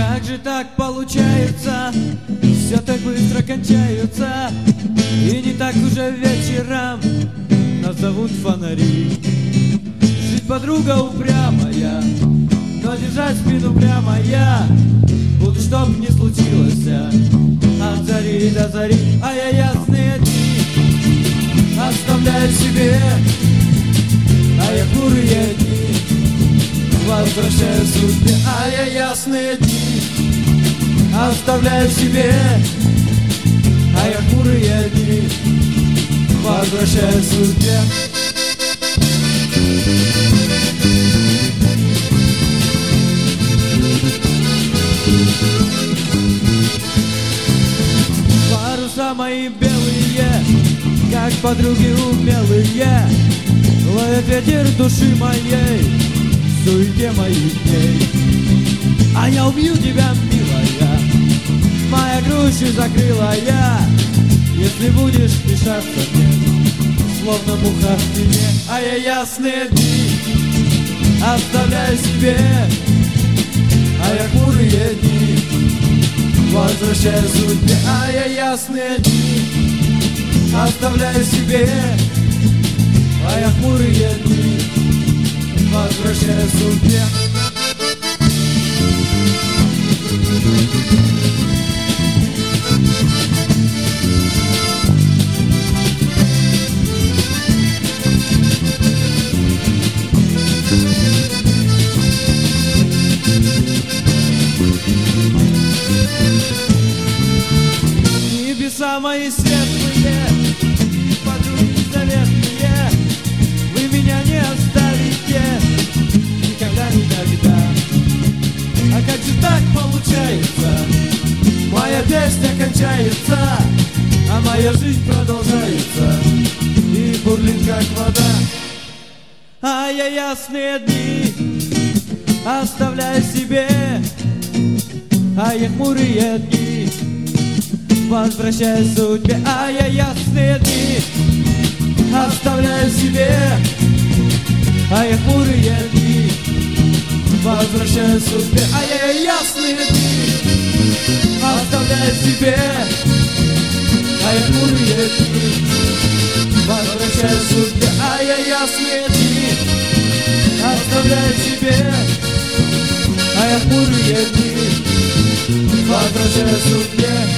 Как же так получается, все так быстро кончаются, и не так уже вечером нас зовут фонари. Жить подруга упрямая, но держать спину прямо я буду, чтоб не случилось, от зари до зари. А я ясные дни оставляю себе, а я хмурые дни возвращаю судьбе. А я ясные дни оставляю себе, а я хмурые дни возвращаю судьбе. Паруса мои белые, как подруги умелые, ловят ветер души моей в суете моих дней. А я убью тебя, милая, моя грудь закрыла я, если будешь мешаться мне, словно муха в тени. А я ясные дни оставляю себе, а я хмурые дни возвращаю судьбе. А я ясные дни оставляю себе, а я хмурые дни возвращаю судьбе. Небеса мои светлые, подруги заветные, вы меня не оставите никогда, никогда. А как же так получается, моя песня кончается, а моя жизнь продолжается и бурлит как вода. А я ясные дни оставляю себе, а я хмурые дни возвращаю судьбе. А я ясные дни оставляю себе, а я хмурые дни возвращаю судьбе. А я ясные дни оставляю себе, а я хмурые дни возвращаю судьбе. А я ясные дни оставляю себе, а я хмурые дни возвращаю судьбе.